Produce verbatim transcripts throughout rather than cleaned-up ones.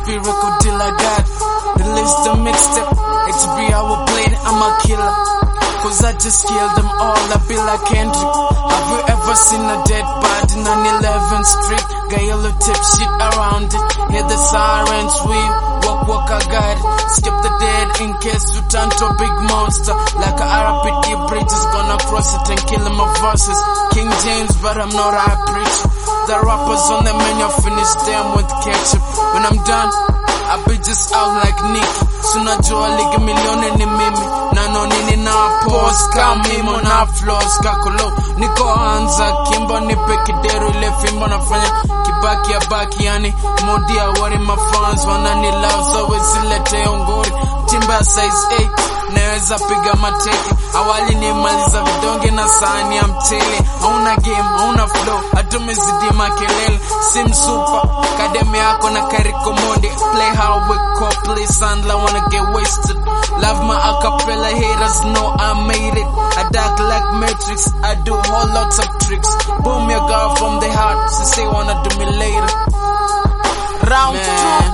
be record deal I got. Release the mixtape, H B I will play it, I'm a killer. Cause I just killed them all, I be like Kendrick. Have you ever seen a dead body on eleventh street? Got yellow tip shit around it. Hear the sirens, we walk, walk, I got it. Skip the dead in case you turn to a big monster. Like a R P T bridge is gonna cross it and kill my verses. King James, but I'm not a preacher. The rappers on the menu finish them with ketchup. When I'm done, I be just out like Nicky. Suna jua ligi milioni ni mimi. Nano nini na pause kamimo na flows kakolo. Niko anza kimbo nipe kideru ile fimbo nafanya kibaki ya baki yani. Modi ya wari mafans wanani love so wesilete ongori. Timba size eight naweza piga mateke. Awali ni maliza vidonge na sahani ya mtele. Hauna game, hauna flow, atumezidi makelele. Sim super, kademe yako na kariko monde. Play how we call, play sound, I wanna get wasted. Love my acapella, haters know I made it. I dark like Matrix, I do whole lots of tricks. Boom your girl from the heart, she say wanna do me later. Round Man. two.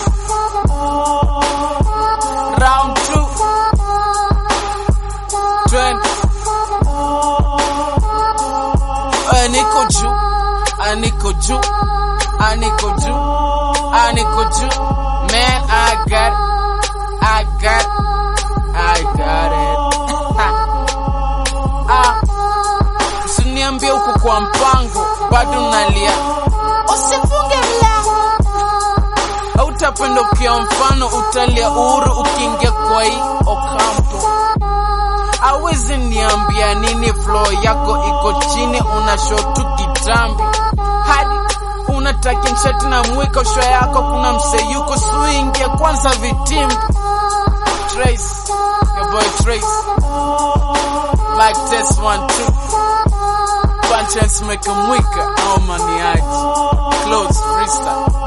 Round two. Trend. Aniko Ju, Aniko Ju, Aniko Ju, Aniko Ju. Man, I got it, I got it, I got it. Ah, usiniambie uko kwa mpango, bado nalia. Usifunge mlango. Hautapenda ukiwa mfano, utalia uhuru ukiingia kwa hii Ocampo. Hawezi niambia nini flow yako iko chini, una show tu kitambi. Hadi unataka nshati na mwiko show yako kuna mseyuko swing ya kwanza vitimbi. Trace, your boy Trace. Like test one two. Punch and make a mwika au maniaji. Close freestyle.